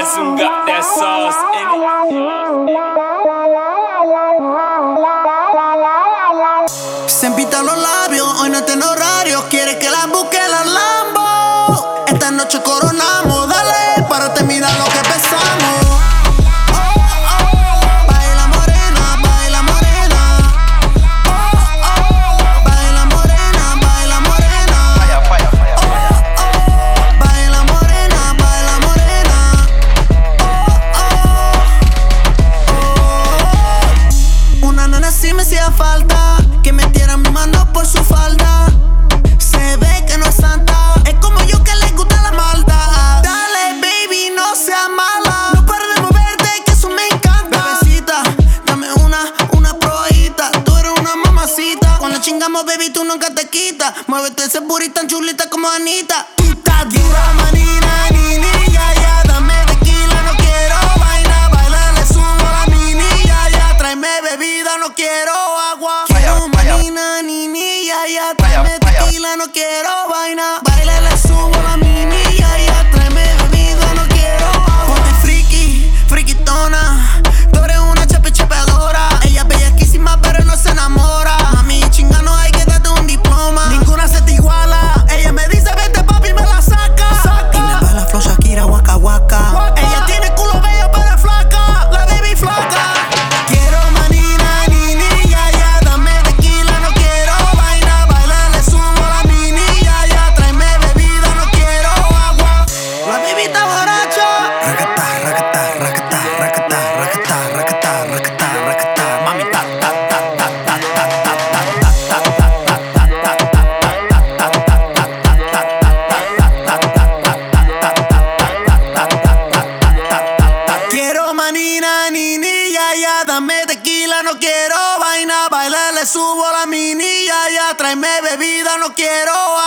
Jason got that sauce in it. Se empitan los labios, hoy no tiene horario. Quiere que la busque la Lambo. Esta noche coronamos, dale, párate, mira lo que pesamos. Baila morena, baila morena. Baila morena, baila morena. Falla, falla, falla, falla. Baila morena, baila morena. Una nena sí me hacía falta, que metiera mi mano por su falda. Se ve que no es santa, es como yo que le gusta la maldad. Dale, baby, no seas mala, no pares de moverte, que eso me encanta. Bebecita, dame una probadita, tú eres una mamacita. Cuando chingamos, baby, tú nunca te quitas. Muévete ese booty tan chulita como Anita. Tú estás dura, manina, nini, ya, ya. Dame tequila, no quiero vaina. Baila, le subo la mini, ya, ya. Tráeme bebida, no quiero agua. Quiero manina, nini, ya, ya. Tráeme tequila, no quiero vaina. Baila, le subo la mini, ya, ya. Tráeme bebida, no quiero agua. Ponte friki, friquitona. Tú eres una chapeadora. Ella es bellaquísima, pero no se enamora. Mami, chinga, no hay que darte un diploma. Ninguna se te iguala. Ella me dice, vete, papi, me la saca. Y me baila flow Shakira, waka waka. Ella tiene culo bello, pero es flaca. La baby flaca. Quiero manina, nini, ya, ya. Dame tequila, no quiero vaina. Baila, le subo la mini, ya, ya. Tráeme bebida, no quiero agua. La baby está borracha. Rakata, rakata, rakata, rakata, rakata, rakata, rakata, rakata. Mami, ta, ta, ta, ta, ta, ta, ta, ta, ta, ta. Quiero manina, nini, ya, ya. Dame tequila, no quiero vaina. Baila, le subo la mini, ya, ya. Tráeme bebida, no quiero